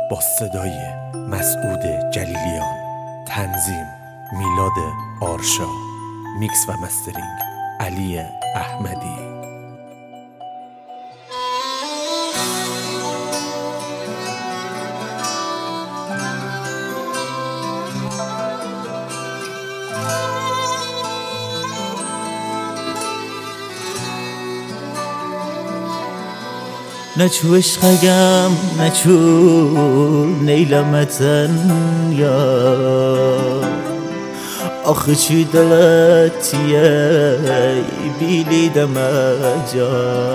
با صدای مسعود جلیلیان، تنظیم میلاد آرشا، میکس و مسترینگ علی احمدی. نچو عشقگم نچو نیلمتن یا آخه چی دلتیه بیلی دمجا.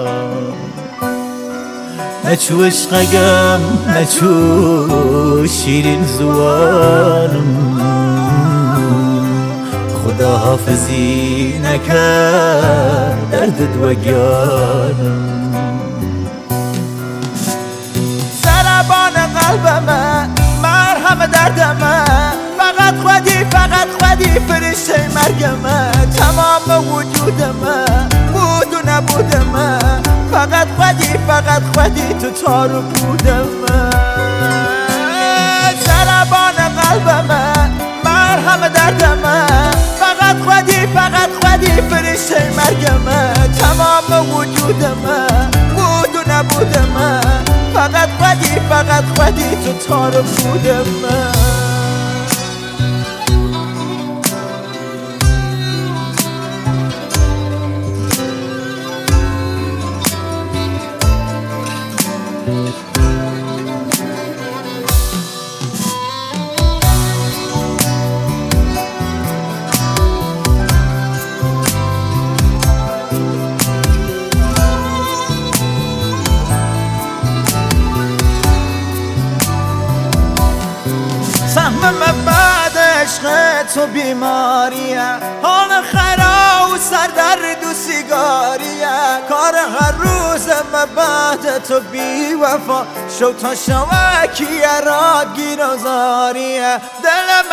نچو عشقگم نچو شیرین زوانم خدا حافظی نکرد دردت وگیانم. قلبمه مرهم دردمه فقط خودی فرشته مرگمه. تمام وجودمه بود و نبودمه فقط خودی تو تارو بودمه. ضربان قلبمه مرهم دردمه فقط خودی فرشته مرگمه. تمام وجودمه بود و نبودمه فقط خودی تو تارو بودمه. سهمم بعد عشق تو بیماریه، حال خرا و سردرد و سیگاریه. کار هر روزم بعد تو بی وفا شو تا شوکیه را گیر و زاریه. دلم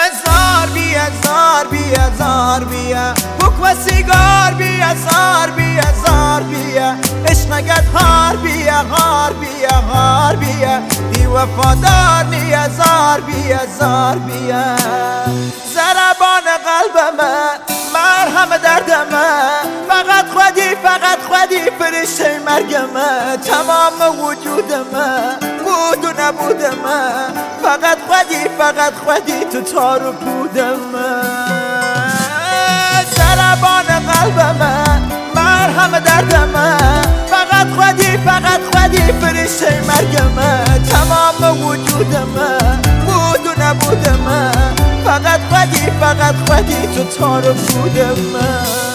زار بیه بک و سیگار بیه زار بیه عشقگت هار بیه بی وفادار نیه زار بیه. ضربان قلبمه مرهم دردمه فقط خودی فرشته مرگمه. تمام وجودمه بود و نبودمه فقط خودی تو تارو بودمه. ضربان قلبمه مرهم دردمه فقط خودی فرشته مرگمه. تمام وجودمه بود و نبودمه فقط خودی تو تارو بودمه.